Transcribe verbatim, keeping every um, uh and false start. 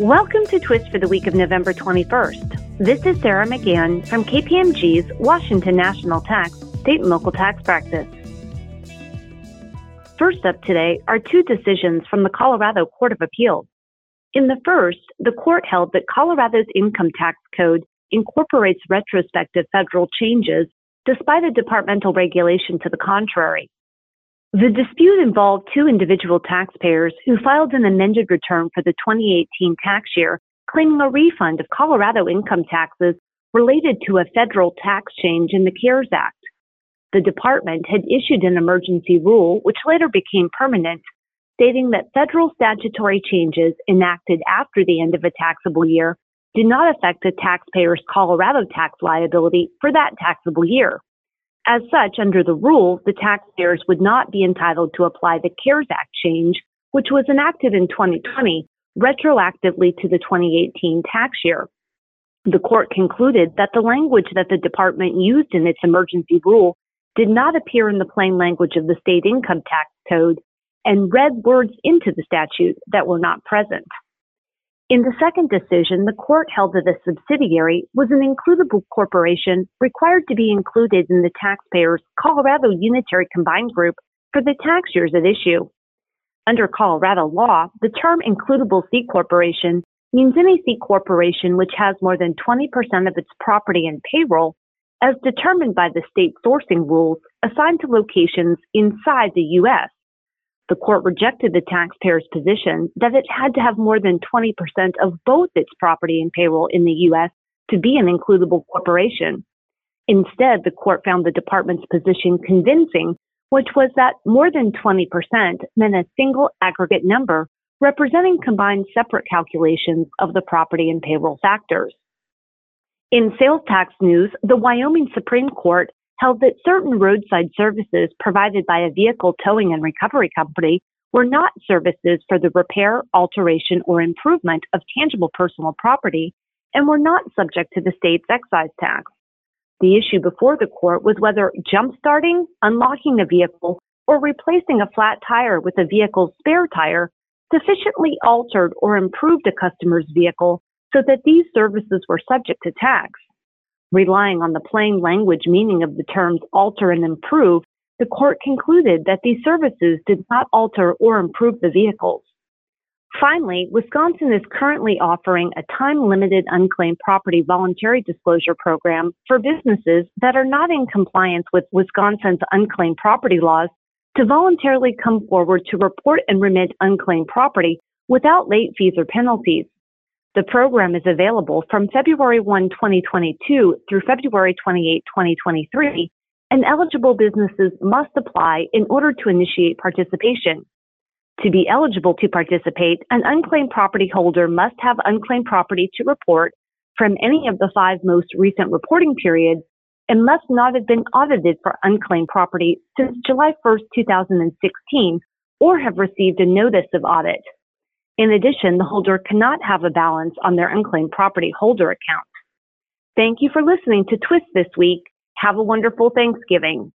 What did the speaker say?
Welcome to Twist for the week of November twenty-first. This is Sarah McGann from K P M G's Washington National Tax State and Local Tax Practice. First up today are two decisions from the Colorado Court of Appeals. In the first, the court held that Colorado's income tax code incorporates retrospective federal changes despite a departmental regulation to the contrary. The dispute involved two individual taxpayers who filed an amended return for the twenty eighteen tax year, claiming a refund of Colorado income taxes related to a federal tax change in the CARES Act. The department had issued an emergency rule, which later became permanent, stating that federal statutory changes enacted after the end of a taxable year do not affect a taxpayer's Colorado tax liability for that taxable year. As such, under the rule, the taxpayers would not be entitled to apply the CARES Act change, which was enacted in twenty twenty, retroactively to the twenty eighteen tax year. The court concluded that the language that the department used in its emergency rule did not appear in the plain language of the state income tax code and read words into the statute that were not present. In the second decision, the court held that a subsidiary was an includable corporation required to be included in the taxpayer's Colorado Unitary Combined Group for the tax years at issue. Under Colorado law, the term includable C corporation means any C corporation which has more than twenty percent of its property and payroll, as determined by the state sourcing rules, assigned to locations inside the U S The court rejected the taxpayer's position that it had to have more than twenty percent of both its property and payroll in the U S to be an includable corporation. Instead, the court found the department's position convincing, which was that more than twenty percent meant a single aggregate number representing combined separate calculations of the property and payroll factors. In sales tax news, the Wyoming Supreme Court held that certain roadside services provided by a vehicle towing and recovery company were not services for the repair, alteration, or improvement of tangible personal property and were not subject to the state's excise tax. The issue before the court was whether jump-starting, unlocking a vehicle, or replacing a flat tire with a vehicle's spare tire sufficiently altered or improved a customer's vehicle so that these services were subject to tax. Relying on the plain language meaning of the terms alter and improve, the court concluded that these services did not alter or improve the vehicles. Finally, Wisconsin is currently offering a time-limited unclaimed property voluntary disclosure program for businesses that are not in compliance with Wisconsin's unclaimed property laws to voluntarily come forward to report and remit unclaimed property without late fees or penalties. The program is available from February first, twenty twenty-two through February twenty-eighth, twenty twenty-three, and eligible businesses must apply in order to initiate participation. To be eligible to participate, an unclaimed property holder must have unclaimed property to report from any of the five most recent reporting periods and must not have been audited for unclaimed property since July first, two thousand sixteen, or have received a notice of audit. In addition, the holder cannot have a balance on their unclaimed property holder account. Thank you for listening to Twist this week. Have a wonderful Thanksgiving.